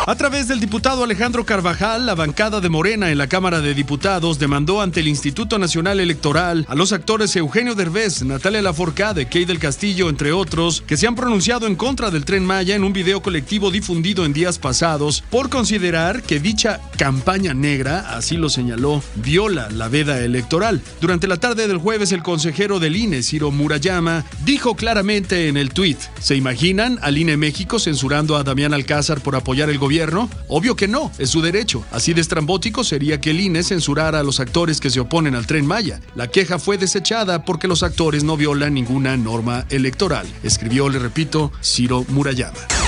A través del diputado Alejandro Carvajal, la bancada de Morena en la Cámara de Diputados demandó ante el Instituto Nacional Electoral a los actores Eugenio Derbez, Natalia Lafourcade, Key del Castillo, entre otros, que se han pronunciado en contra del Tren Maya en un video colectivo difundido en días pasados por considerar que dicha campaña negra, así lo señaló, viola la veda electoral. Durante la tarde del jueves, el consejero del INE, Ciro Murayama, dijo claramente en el tuit: ¿se imaginan al INE México censurando a Damián Alcázar por apoyar el gobierno? Obvio que no, es su derecho. Así de estrambótico sería que el INE censurara a los actores que se oponen al Tren Maya. La queja fue desechada porque los actores no violan ninguna norma electoral, escribió, le repito, Ciro Murayama.